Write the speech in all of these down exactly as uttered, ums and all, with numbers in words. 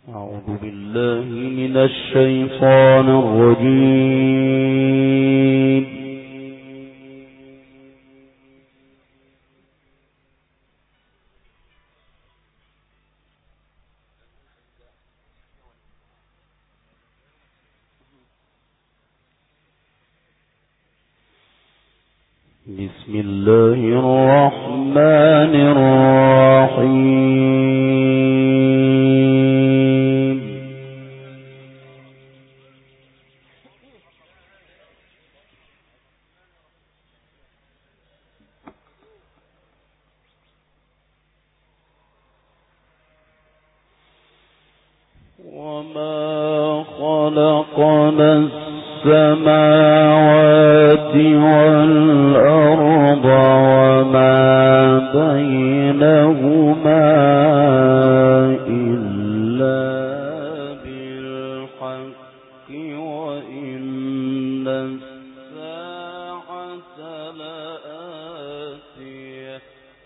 أعوذ بالله من الشيطان الرجيم. بسم الله الرحمن الرحيم. وما خلقنا السماوات والأرض وما بينهما إلا بالحق وإن الساعة لآتية.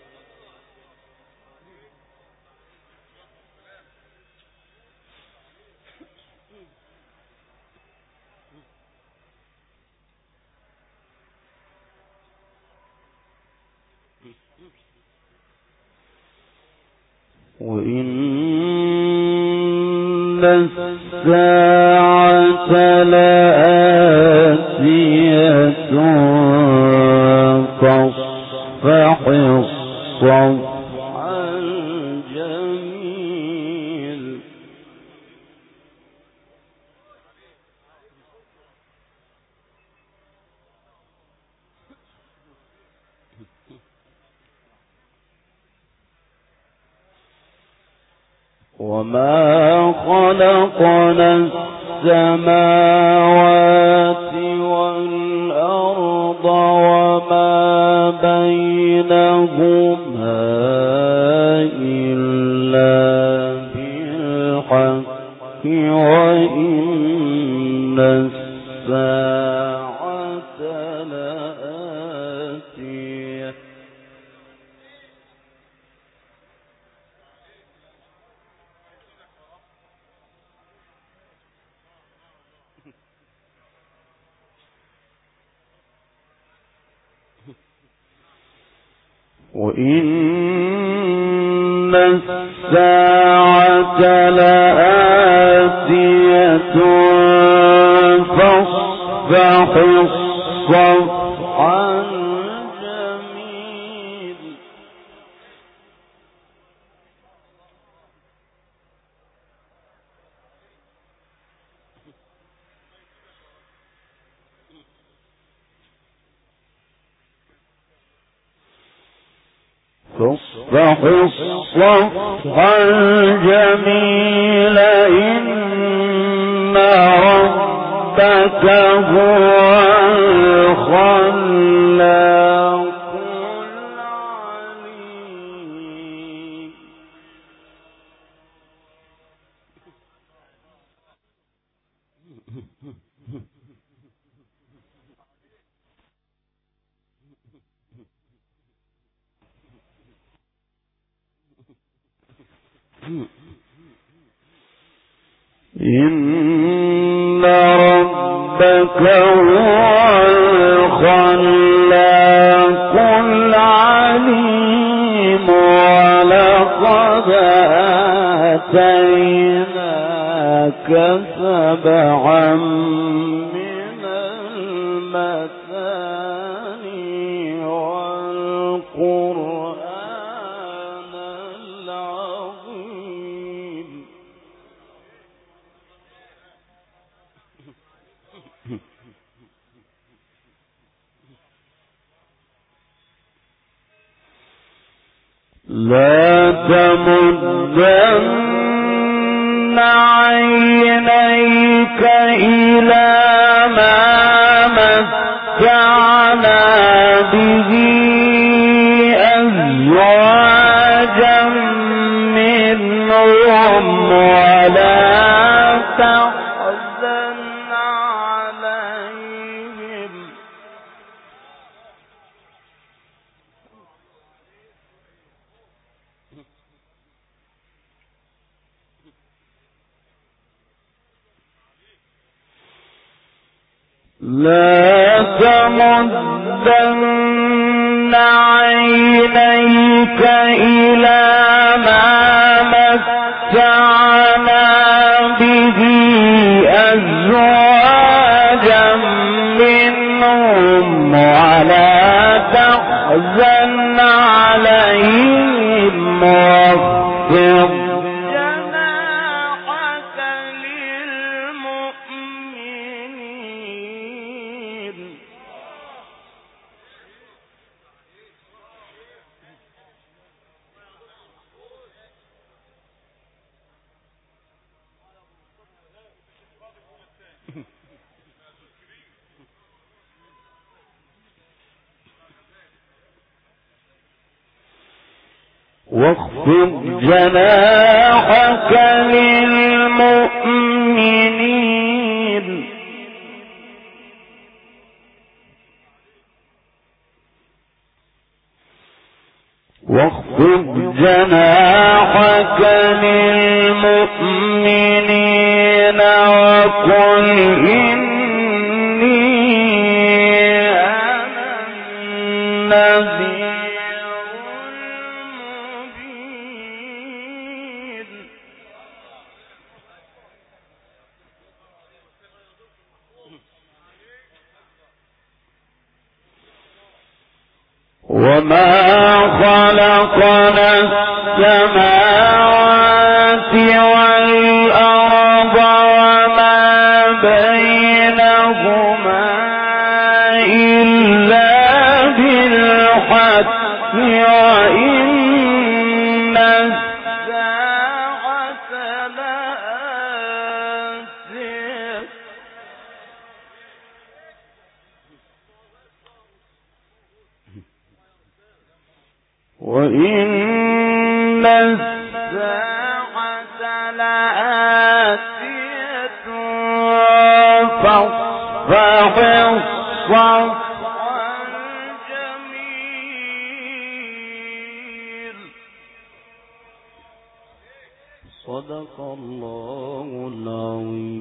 وإن الساعة لآتية فاصفح الصفح الجميل. وما خلقنا السماوات والأرض وما بينهما إلا بالحق وإن الساعة لآتية. وإن الساعة لآتية فاصفح الصفح الجميل. فاصفح الصفح الجميل إن ربك هو الخلاق العليم. إن ربك هو الخلاق العليم ولقد آتيناك سبعا من المثاني والقرآن العظيم. لا تمدن عينيك إلى ما متعنا به أزواجا منهم ولا تحزن عليهم. لا تمدن عينيك إلى ما متعنا به أزواجا منهم ولا تحزن عليهم واخفض جناحك للمؤمنين. واخفض جناحك للمؤمنين واخفض جناحك للمؤمنين وقل إني أنا النذير وما خلقنا السماوات والأرض وما بينهما إلا بالحق وإن الساعة لآتية وإن الساعة لآتية فاصفح الصفح الجميل. صدق الله العظيم.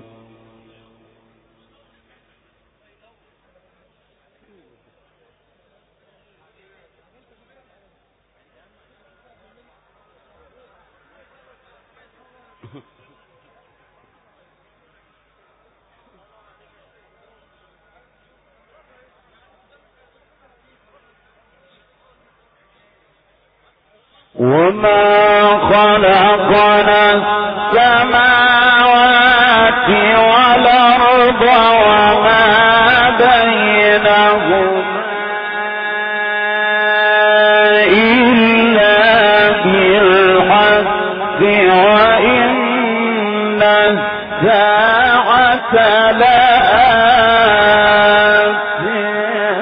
وما خلقنا السماوات والأرض وما بينهما إلا بالحق وإن الساعة لآتية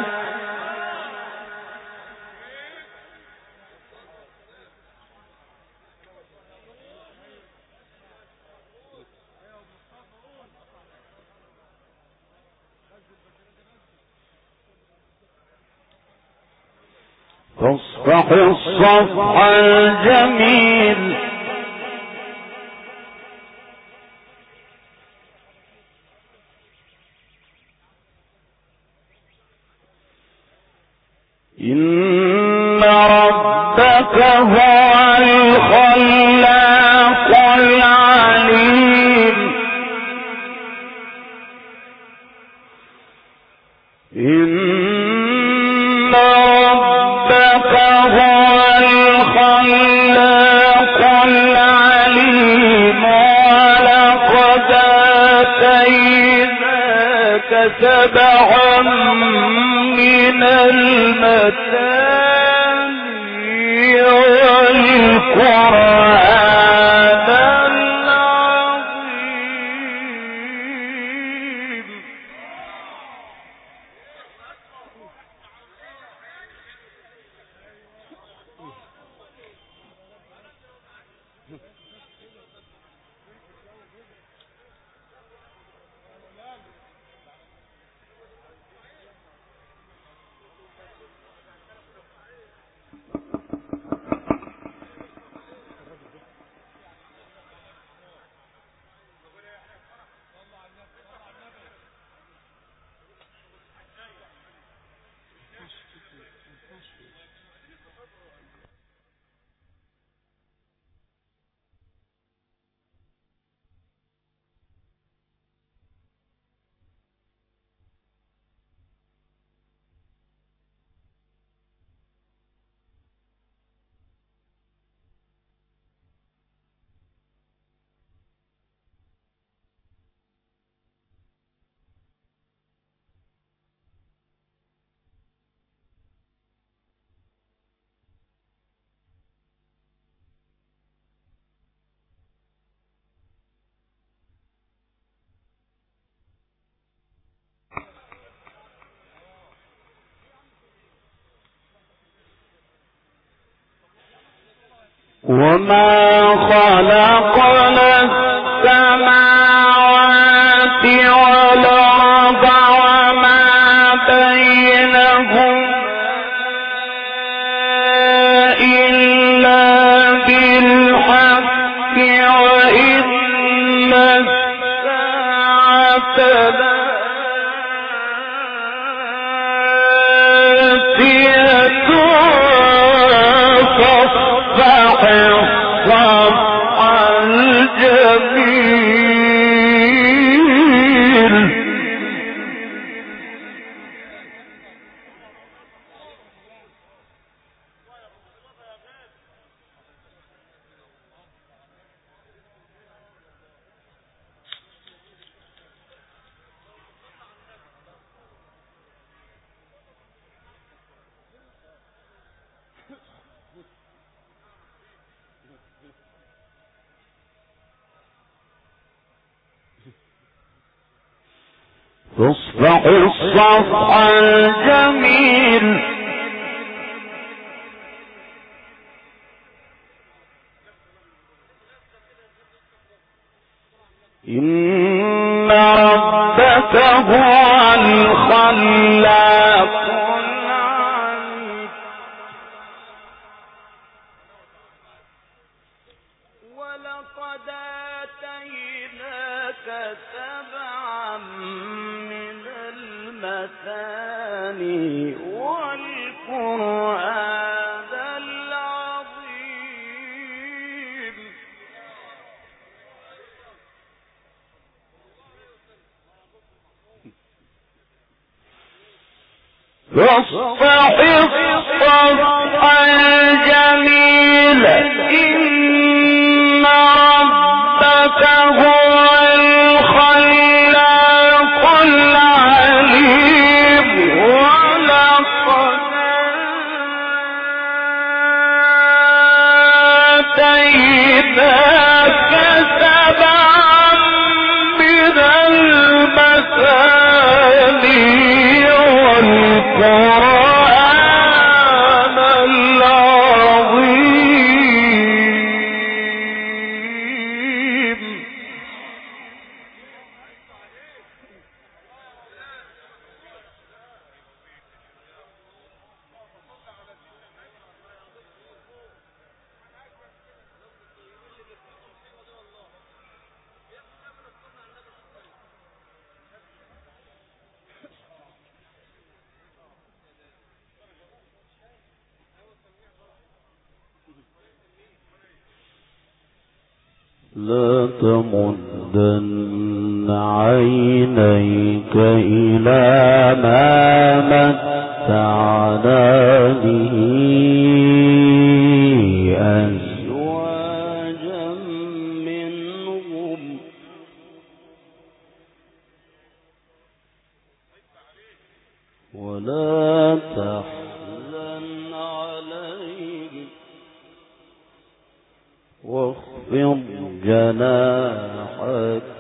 فاصفح الصفح الجميل. إن ربك هو الخلاق العليم. إن ربك هو الخلاق العليم ولقد آتيناك سبعا من المثاني والقرآن العظيم. وما خلقنا السماوات والأرض وما بينهما إلا بالحق وإن الساعة لآتية فاصفح الصفح الجميل. فاصفح الصفح الجميل. إن ربك هو الخلاق العليم. ولقد آتيناك سبعا من المثاني والقرآن العظيم. فاصفح الصفح الجميل. إن ربك هو الخلاق العليم. ولقد آتيناك سبعا من المثاني والقرآن العظيم. لا تمدن عينيك إلى ما متعنا به أزواجا منهم ولا تحزن عليهم واخفض جناحك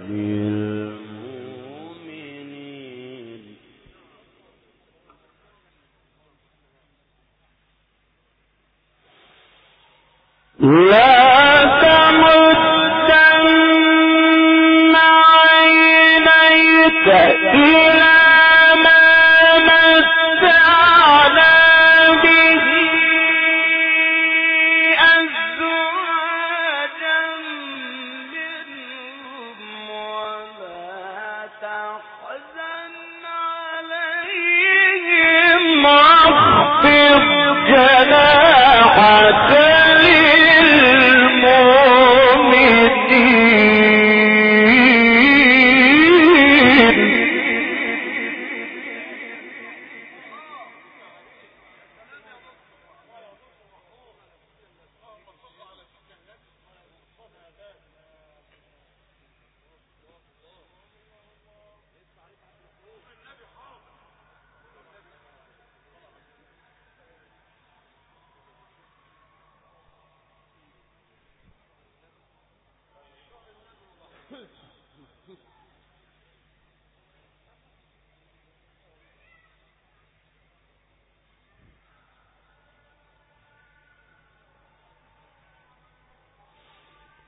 للمؤمنين. لا تمدن عينيك إلى ما متعنا به أزواجا منهم ولا تحزن عليهم واخفض جناحك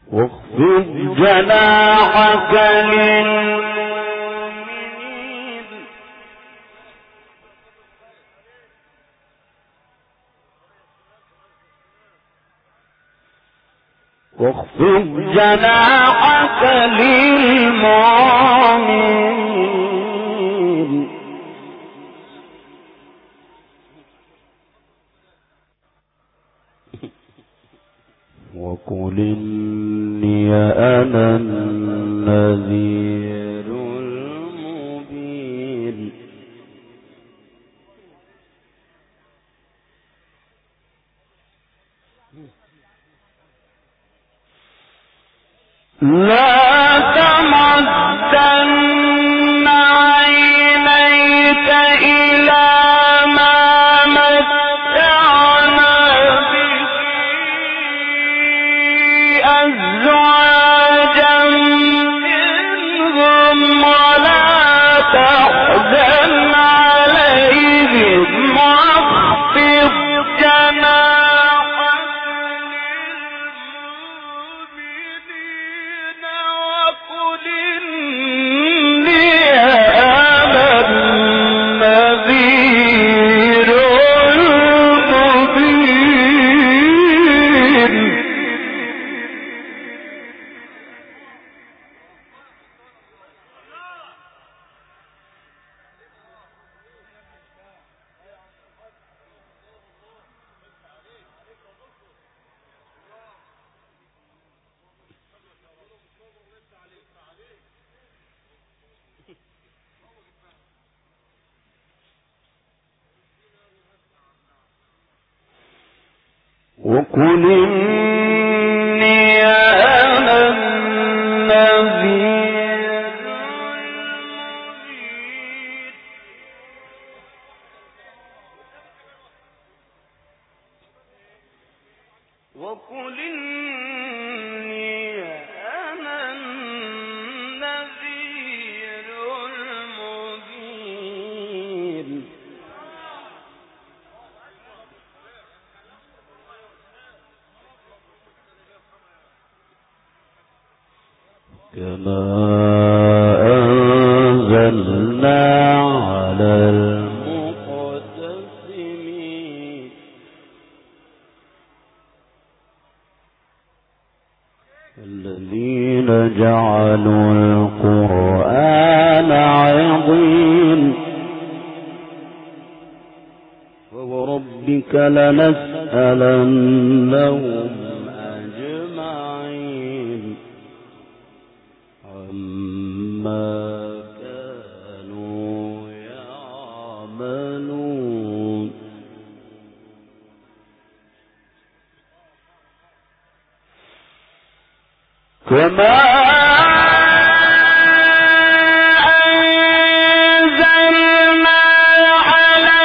واخفض جناحك للمؤمنين واخفض جناحك للمؤمنين وقل إني أنا النذير المبين لا تمدن عينيك إلى ما متعنا به أزواجا منهم ولا تحزن عليهم واخفض جناحك للمؤمنين وقل إني أنا النذير المبين وقل إني أنا النذير المبين وقل إني أنا النذير المبين كما أنزلنا على المقتسمين الذين جعلوا القرآن عظيم فوربك لنسألنهم أجمعين عما كانوا يعملون كما أنزلنا على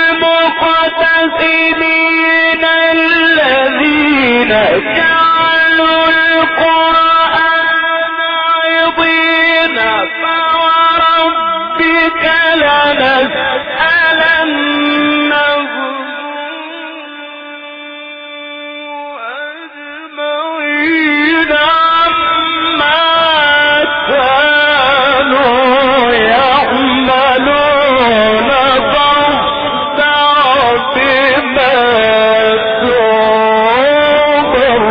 المقتسمين الذين جعلوا القرآن عظيم فوربك لنسألنهم أجمعين عما كانوا يعملون فاصدع بما تؤمر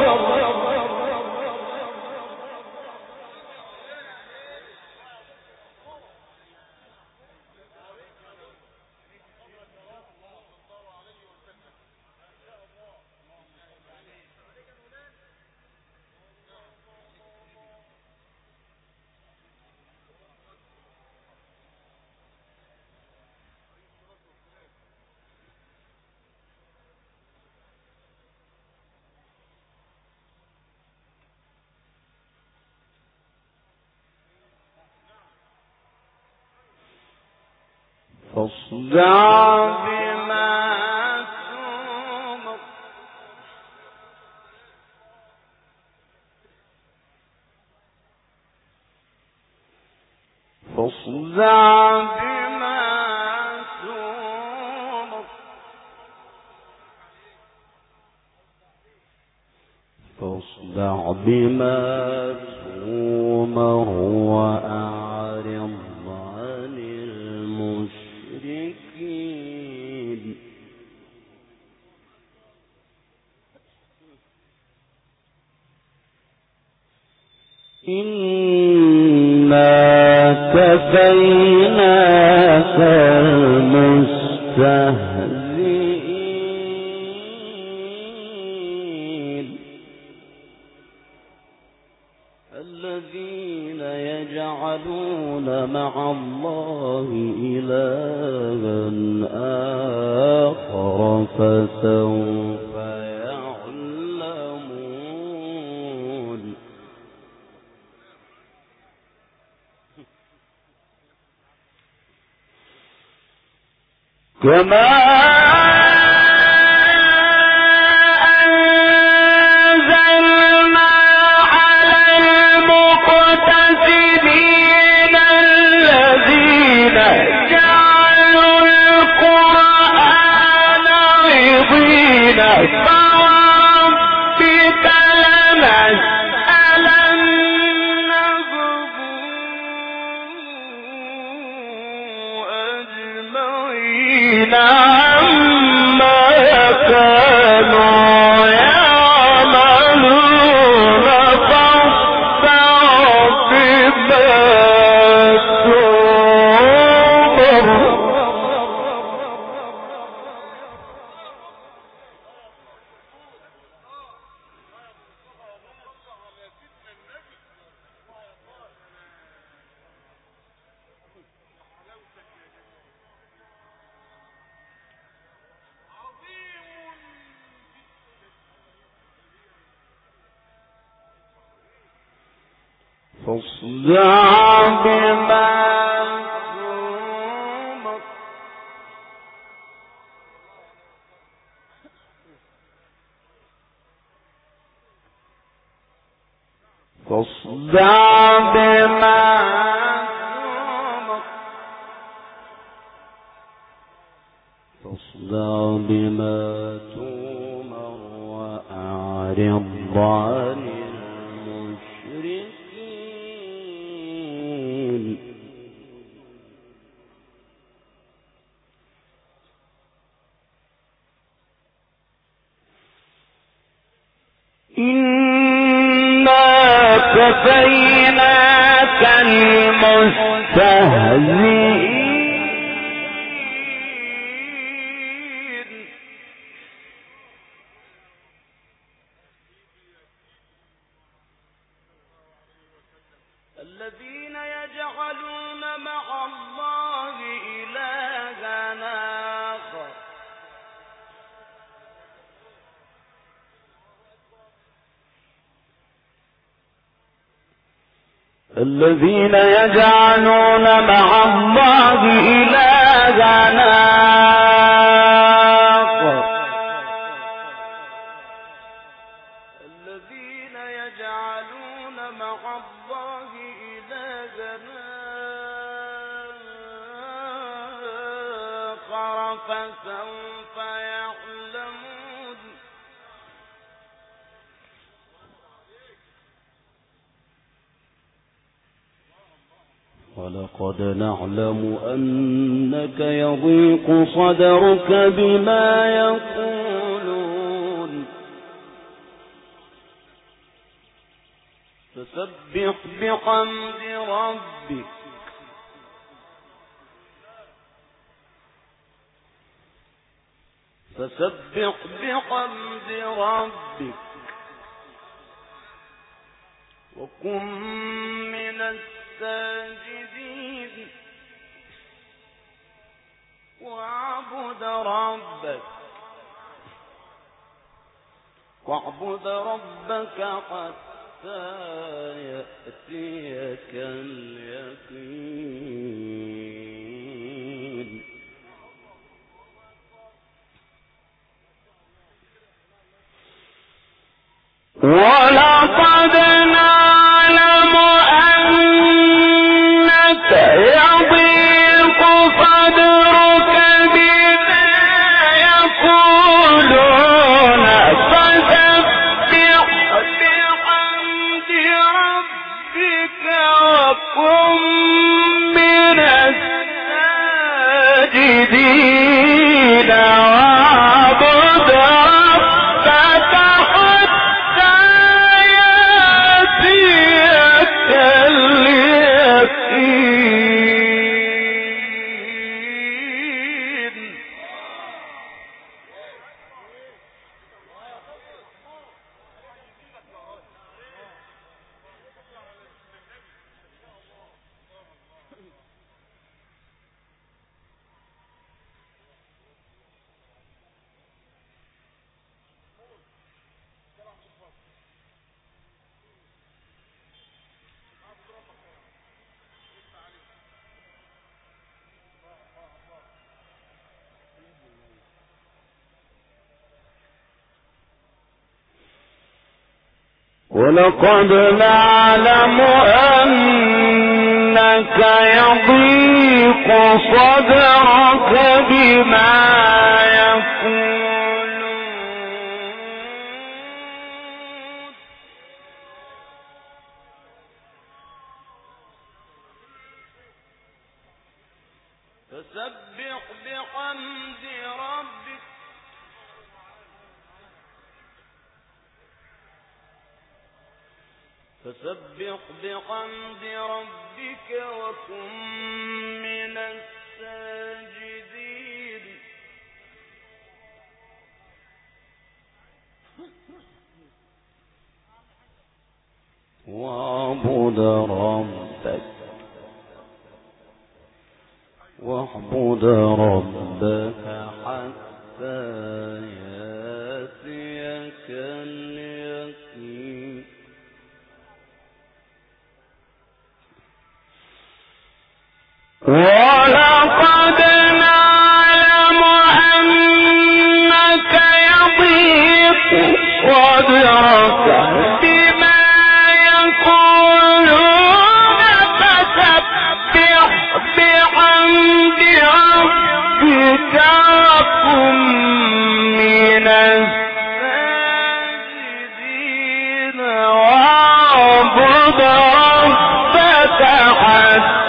فاصدع بما تؤمر فاصدع بما تؤمر فاصدع بما تؤمر وأعرض عن المشركين إنا كفيناك المستهزئين الذين يجعلون مع الله إلها آخر فسوف يعلمون كما فاصدع بما تؤمر فاصدع بما تؤمر فاصدع بما تؤمر وأعرض عن إنا كفيناك المستهزئين الذين يجعلون مع الله إلها آخر الذين يجعلون مع الله إلها آخر الذين يجعلون مع الله إلها آخر فسوف يعلمون ولقد نعلم أنك يضيق صدرك بما يقولون فسبح بحمد ربك فسبح بحمد ربك وكن من الساجدين واعبد ربك واعبد ربك حتى يأتيك اليقين ولقد نعلم أنك يضيق صدرك بما يقولون فسبح بحمد وكن من الساجدين واعبد ربك حتى يأتيك اليقين. ولقد نعلم أنك يضيق صدرك بما يقولون فسبح بحمد ربك فسبح بحمد ربك وكن من الساجدين. واعبد ربك واعبد ربك حتى يأتيك اليقين. ولقد نعلم أنك يضيق صدرك بما يقولون فسبح بحمد ربك وكن من الساجدين واعبد ربك حتى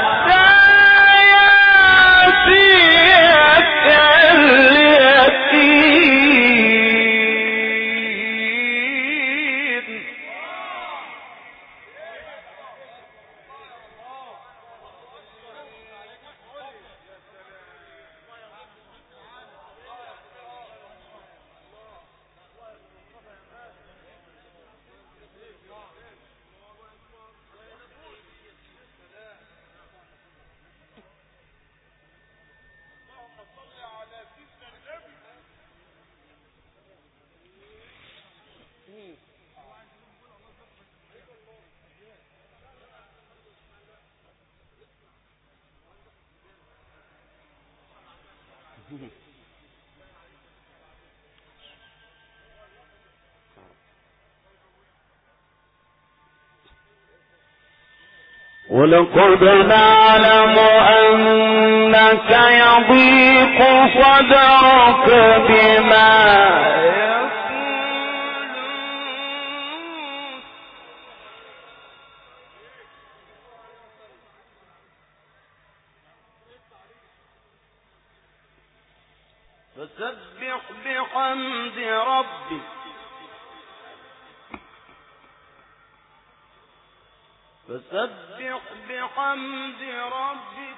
ولقد نعلم أنك يضيق صدرك بما يقولون فسبح بحمد ربك فسبح بحمد ربك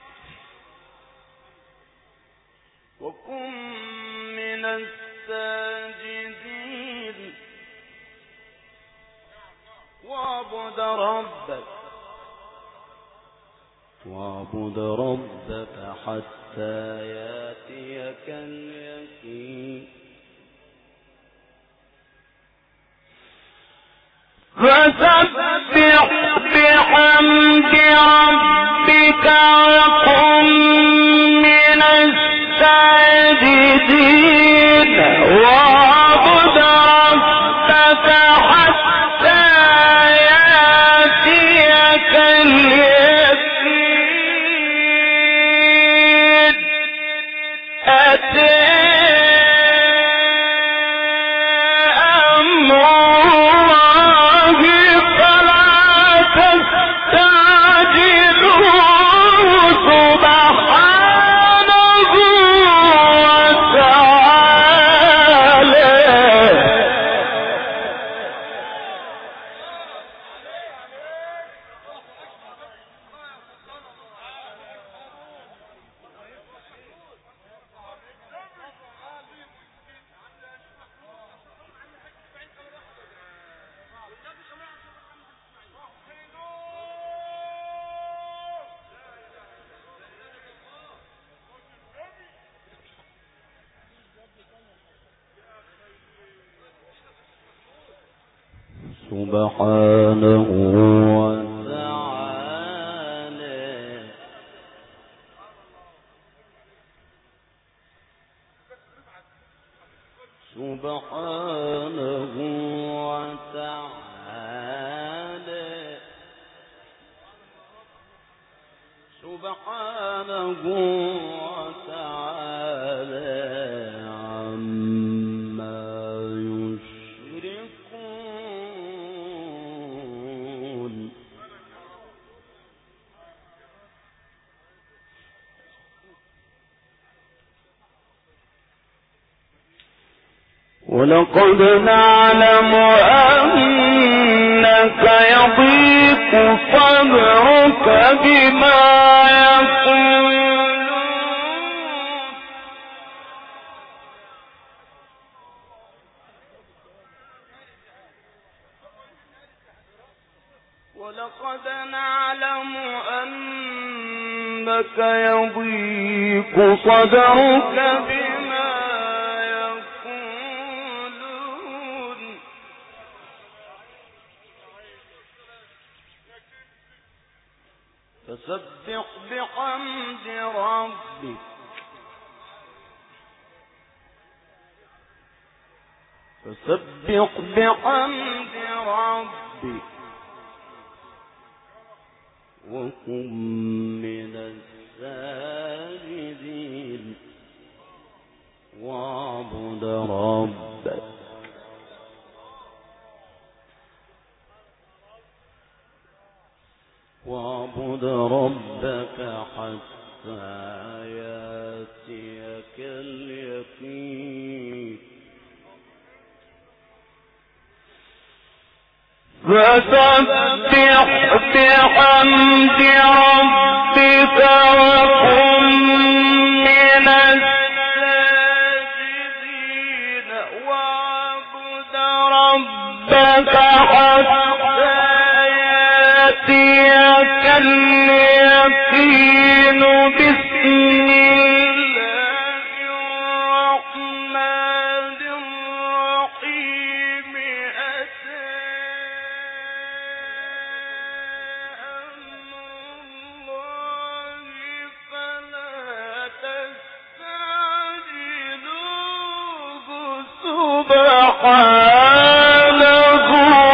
وكن من الساجدين. واعبد ربك واعبد ربك حتى يأتيك اليقين. فسبح بحمد ربك وكن من الساجدين واعبد ربك حتى يأتيك اليقين. أتى أمر الله فلا تستعجل سبحانه وتعالى سبحانه وتعالى سبحانه وتعالى عما يشركون. ولقد نعلم أنك يضيق صدرك بما يقولون ولقد نعلم أنك يضيق صدرك بما فسبح بحمد ربك فسبح بحمد ربك وكن من الساجدين واعبد ربك واعبد ربك حتى يأتيك اليقين. فسبح بحمد ربك وكن من الساجدين واعبد ربك حتى يأتيك اليقين. بسم الله الرحمن الرحيم. أتى أمر الله فلا تستعجلوه سبحانه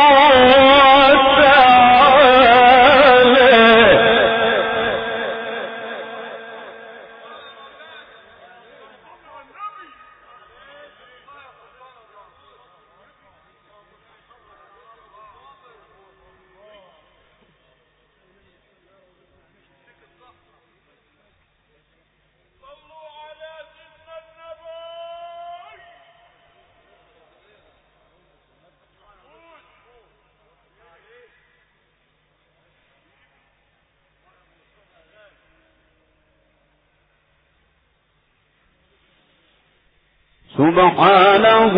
سبحانه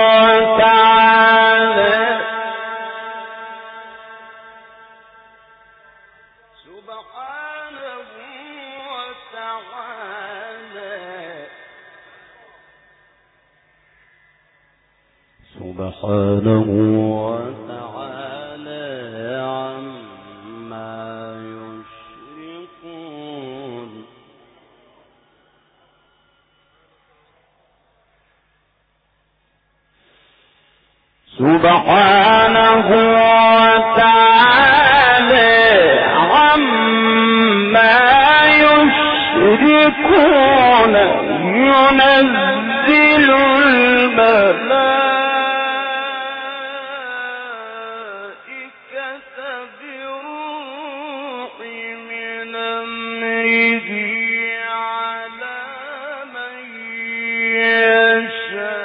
وتعالى سبحانه وتعالى سبحانه وتعالى عما يشركون. سبحانه وتعالى عما يشركون. ينزل الملائكة بالروح من أمره على من يشاء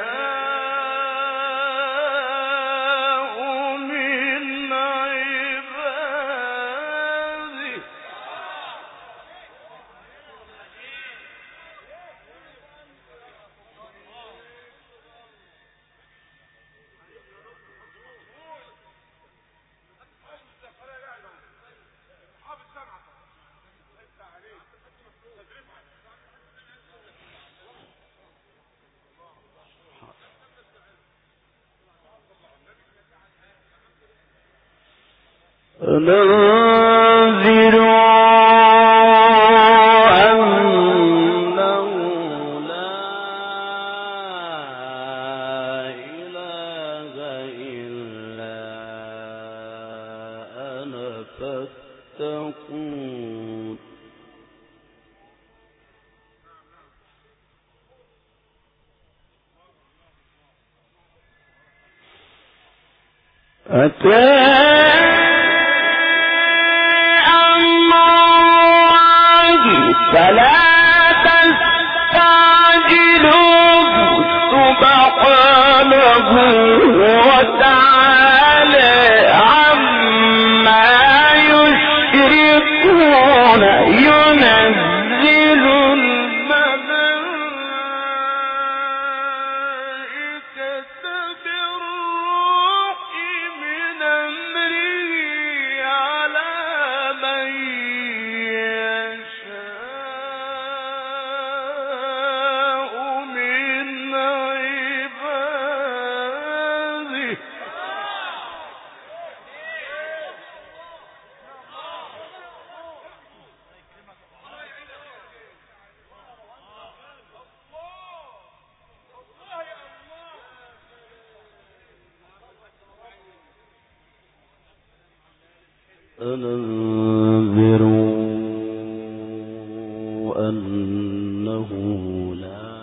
أنذروا أنه لا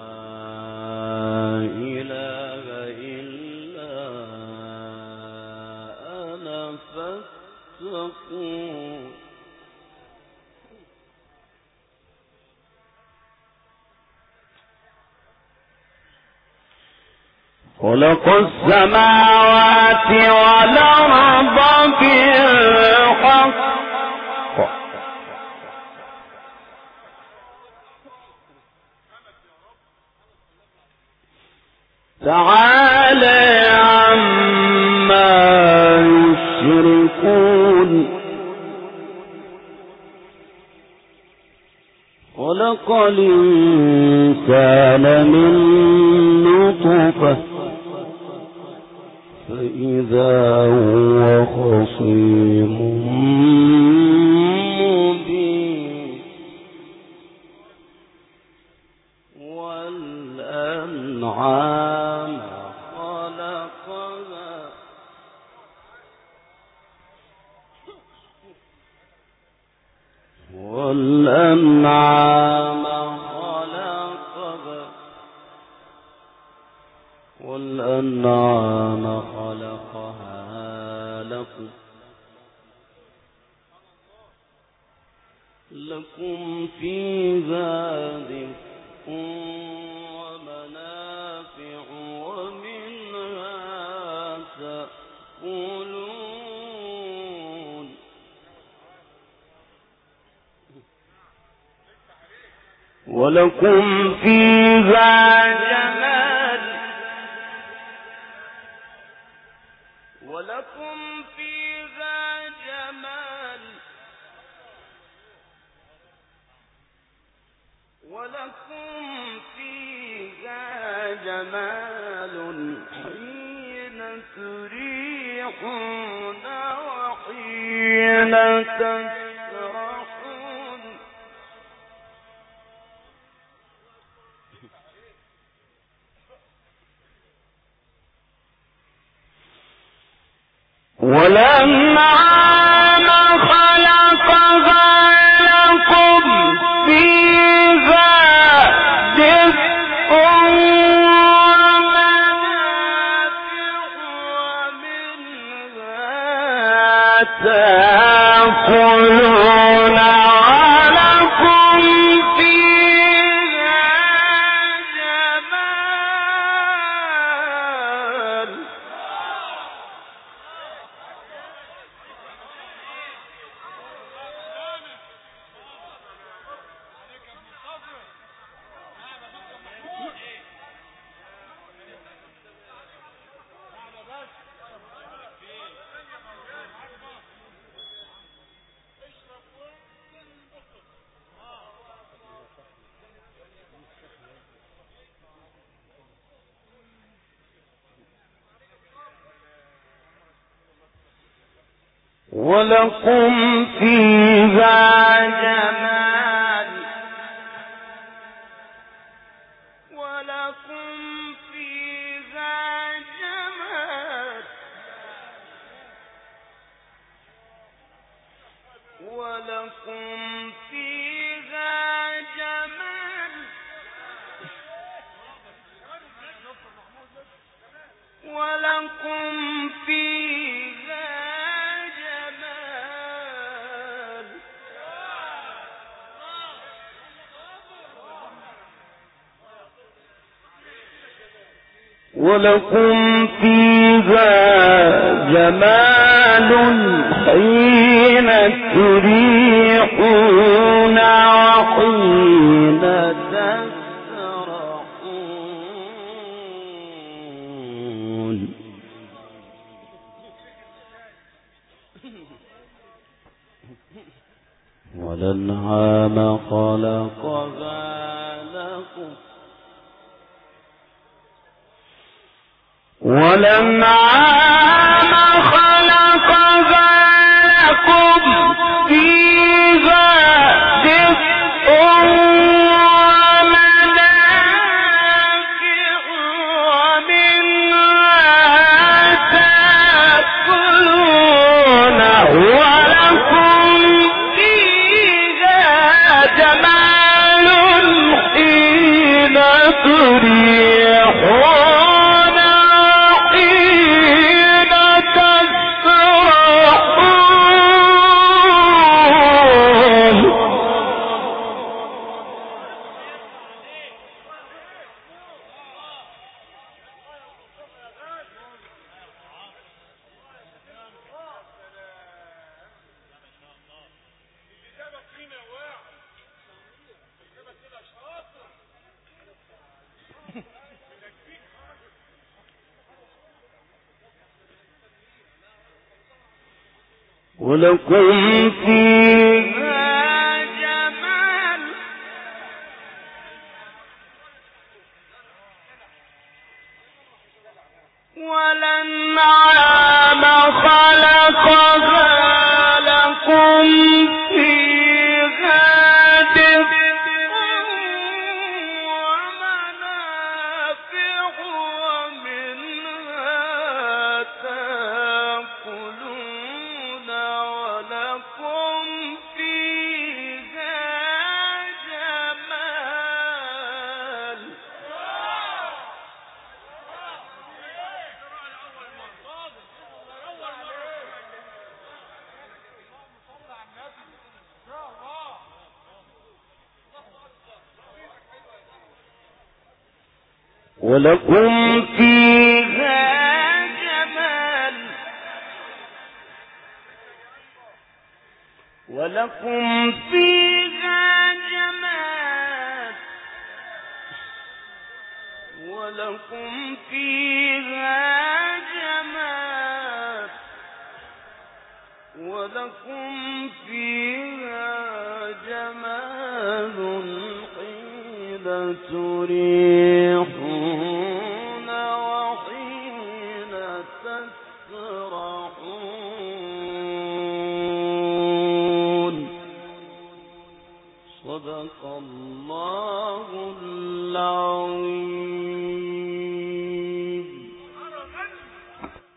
إله إلا أنا فاتقون. خلق السماوات والأرض بالحق تعالى عما يشركون. خلق الإنسان من نطفة فإذا هو خصيم مبين. والأنعام خلقها والأنعام خلقها والأنعام خلقها لكم لكم فيها دفء ومنافع ومنها تأكلون. ولكم فيها جمال ولكم فيها جمال ولكم فيها جمال حين تريحون وحين تسرحون. والأنعام خلقها لكم فيها دفء ومنافع ومنها تأكلون ولكم فيها جمال. ولكم فيها جمال ولكم فيها جمال ولكم فيها جمال ولكم فيها جمال ولكم فيها جمال حين تريحون وحين تسرحون والأنعام خلقها لكم والأنعام خلقها لكم فيها دفء ومنافع ومنها تأكلون ولكم فيها جمال حين تريحون ولكم فيها جمال والأنعام خلقها لكم فيها دفء ومنافع ومنها تأكلون ولكم فيها جمال ولكم فيها جمال ولكم فيها جمال ولكم فيها جمال ولكم فيها جمال حين تريحون وحين تسرحون صدق الله العظيم.